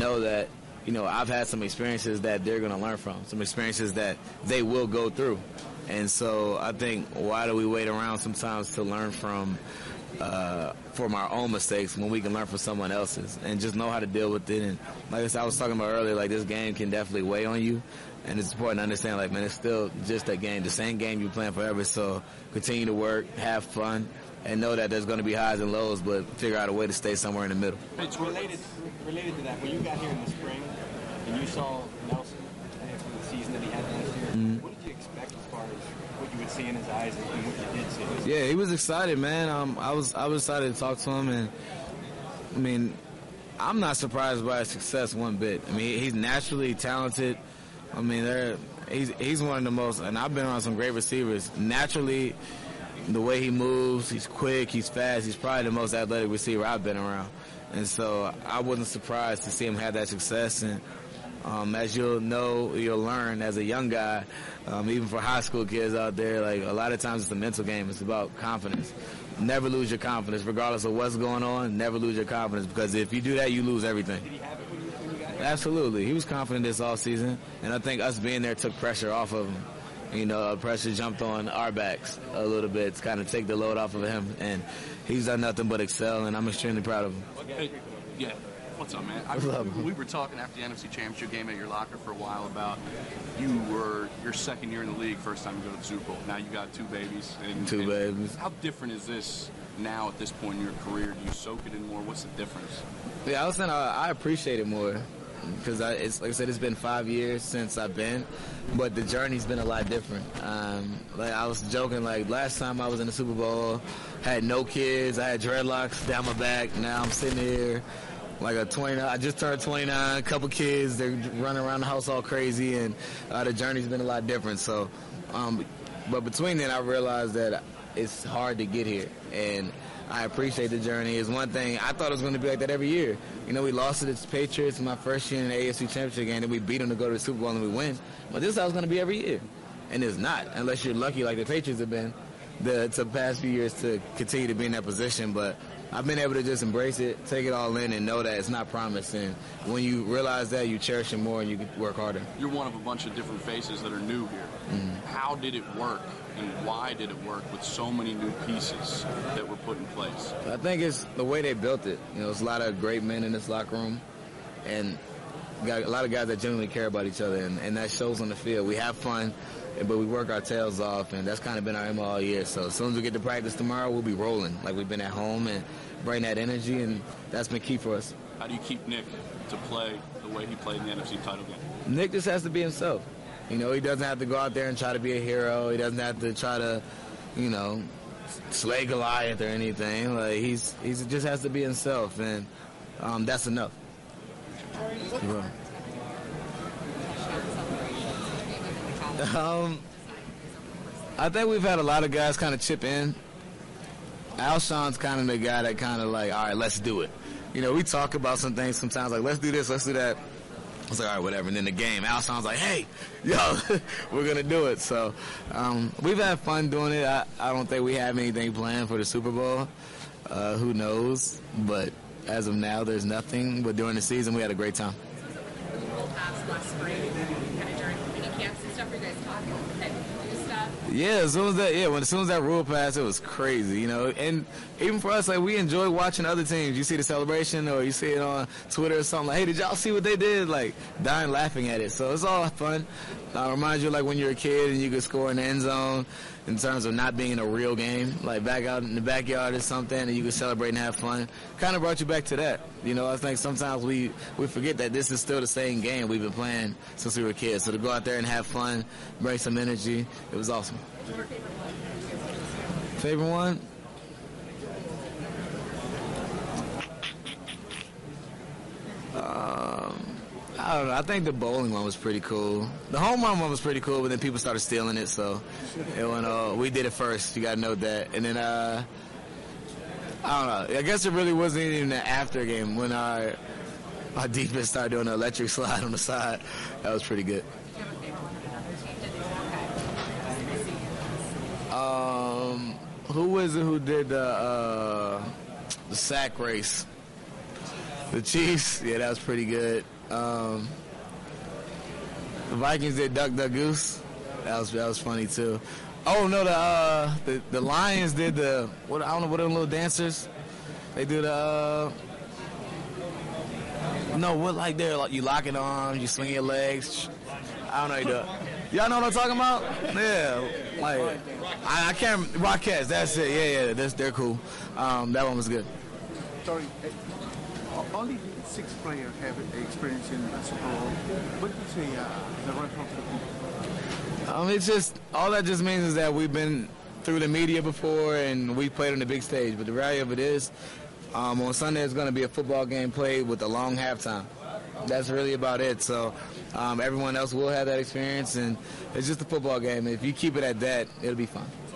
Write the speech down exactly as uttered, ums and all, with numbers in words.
know that, you know, I've had some experiences that they're going to learn from, some experiences that they will go through. And so I think, why do we wait around sometimes to learn from uh, from our own mistakes when we can learn from someone else's and just know how to deal with it? And like I said, I was talking about earlier, like, this game can definitely weigh on you. And it's important to understand, like, man, it's still just a game, the same game you're playing forever. So continue to work, have fun, and know that there's going to be highs and lows, but figure out a way to stay somewhere in the middle. It's related, related to that. When you got here in the spring and you saw Nelson after the season that he had last year, mm-hmm. what did you expect as far as what you would see in his eyes and what you did see? Yeah, he was excited, man. Um, I was I was excited to talk to him, and I mean, I'm not surprised by his success one bit. I mean, he's naturally talented. I mean, they're, he's he's one of the most, and I've been around some great receivers. Naturally, the way he moves, he's quick, he's fast. He's probably the most athletic receiver I've been around. And so I wasn't surprised to see him have that success. And um, as you'll know, you'll learn as a young guy, um, even for high school kids out there, like, a lot of times it's a mental game. It's about confidence. Never lose your confidence, regardless of what's going on. Never lose your confidence, because if you do that, you lose everything. Did he have it when you, when you got here? Absolutely. He was confident this all season, and I think us being there took pressure off of him. You know, pressure jumped on our backs a little bit to kind of take the load off of him, and he's done nothing but excel, and I'm extremely proud of him. Hey, yeah. What's up, man? I, What's up? We were talking after the N F C Championship game at your locker for a while about you were your second year in the league, first time you go to the Super Bowl. Now you got two babies. And, two and babies. How different is this now at this point in your career? Do you soak it in more? What's the difference? Yeah, I was saying I, I appreciate it more, because I, it's like I said, it's been five years since I've been, but the journey's been a lot different. Um, like I was joking, like, last time I was in the Super Bowl, had no kids, I had dreadlocks down my back. Now I'm sitting here like a twenty-nine. I just turned twenty-nine, a couple kids, they're running around the house all crazy, and uh, the journey's been a lot different. So, um, but between then, I realized that it's hard to get here, and I appreciate the journey. It's one thing, I thought it was going to be like that every year. You know, we lost to the Patriots in my first year in the A F C Championship game, and we beat them to go to the Super Bowl and we win. But this is how it's going to be every year. And it's not, unless you're lucky like the Patriots have been the, the past few years to continue to be in that position. But I've been able to just embrace it, take it all in, and know that it's not promised. And when you realize that, you cherish it more and you work harder. You're one of a bunch of different faces that are new here. Mm-hmm. How did it work, and why did it work with so many new pieces that were put in place? I think it's the way they built it. You know, there's a lot of great men in this locker room, and got a lot of guys that genuinely care about each other, and, and that shows on the field. We have fun, but we work our tails off, and that's kind of been our M O all year. So as soon as we get to practice tomorrow, we'll be rolling like we've been at home and bring that energy, and that's been key for us. How do you keep Nick to play the way he played in the N F C title game? Nick just has to be himself. You know, he doesn't have to go out there and try to be a hero. He doesn't have to try to, you know, slay Goliath or anything. Like, he's he's just has to be himself, and um, that's enough. Yeah. Um, I think we've had a lot of guys kind of chip in. Alshon's kind of the guy that kind of like, all right, let's do it. You know, we talk about some things sometimes, like, let's do this, let's do that. It's like, all right, whatever. And then the game, Alshon's like, hey, yo, we're going to do it. So um, we've had fun doing it. I, I don't think we have anything planned for the Super Bowl. Uh, who knows? But as of now, there's nothing. But during the season, we had a great time. Last spring, kind of during mini camps and stuff, were you guys talking about new stuff? Yeah, as soon as that, yeah, when as soon as that rule passed, it was crazy, you know. And even for us, like, we enjoy watching other teams. You see the celebration, or you see it on Twitter or something. Like, hey, did y'all see what they did? Like, dying laughing at it. So it's all fun. Uh, reminds you, like, when you're a kid and you could score in the end zone, in terms of not being a real game, like back out in the backyard or something, and you could celebrate and have fun. Kind of brought you back to that. You know, I think sometimes we, we forget that this is still the same game we've been playing since we were kids. So to go out there and have fun, bring some energy, it was awesome. Favorite one? Um, I don't know. I think the bowling one was pretty cool. The home run one was pretty cool, but then people started stealing it, so it went, uh, we did it first. You got to note that. And then, uh, I don't know. I guess it really wasn't even an after game when our, our defense started doing the electric slide on the side. That was pretty good. Um, who was it who did the, uh, the sack race? The Chiefs? Yeah, that was pretty good. Um, the Vikings did Duck Duck Goose. That was that was funny too. Oh no, the uh, the the Lions did the what? I don't know what are the little dancers. They do the uh, no what like they're like you lock it on, you swing your legs. I don't know. You do it. Y'all know what I'm talking about? Yeah, like I, I can't. Rockettes. That's it. Yeah, yeah. That's, they're cool. Um, that one was good. Sorry, uh, only six players have experience in the Super Bowl. What do you say uh, the rest of the people? Um, it's just all that just means is that we've been through the media before and we played on the big stage. But the reality of it is, um, on Sunday it's going to be a football game played with a long halftime. That's really about it. So um, everyone else will have that experience, and it's just a football game. If you keep it at that, it'll be fun.